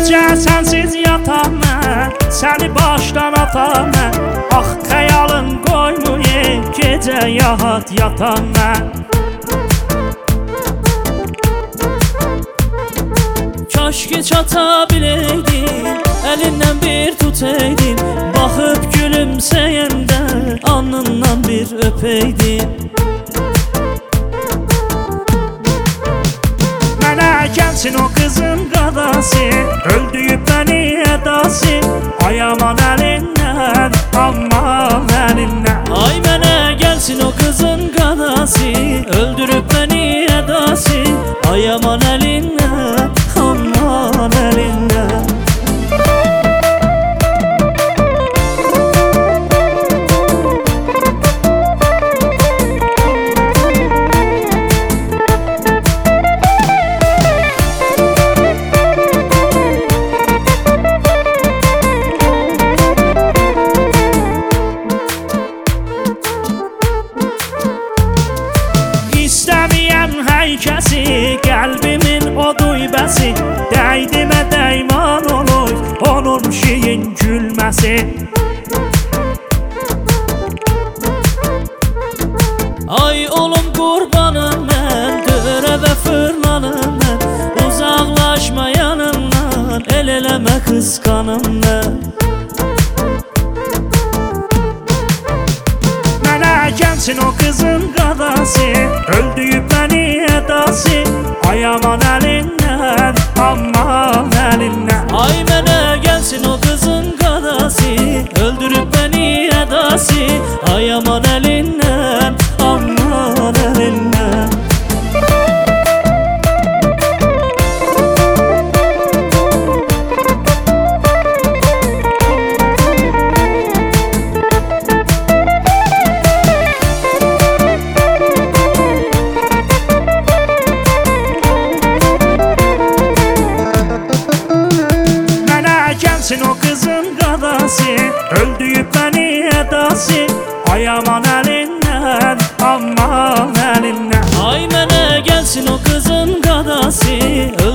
Gecə sənsiz yatam mən, səni başdan atam mən. Ax xəyalın qoymuyum, gecə yahat yatam mən. Kaş ki çata biləydim, əlindən bir tutaydım. Baxıb gülümsəyəndə, alnından bir öpəydim. Mənə gəlsin o qızın qadası, öldüyüb məni ədası. Ay aman əlindən, aman əlindən. Ay mənə gəlsin o qızın qadası, öldürüb məni ədası. Ay aman əlindən, aman əlindən. İstəməyəm hər kəsi, qəlbimin o duybəsi. Dəydimə dəyman olur, onun şeyin gülməsi. Ay olum qurbanım mən, dörə və fırlanım mən. Uzaqlaşma yanımdan, el eləmə qısqanım mən. Mənə gəlsin o qızın qadası, öldüyüb məni ədası. Ay aman əlindən, aman əlindən. Ay mənə gəlsin o qızın qadası, öldürüb məni ədası. Ay aman əlindən, aman əlindən. Gəlsin o qızın qadası, öldüyüb məni ədası. Ay aman əlindən, aman əlindən. Ay mənə gəlsin o qızın qadası,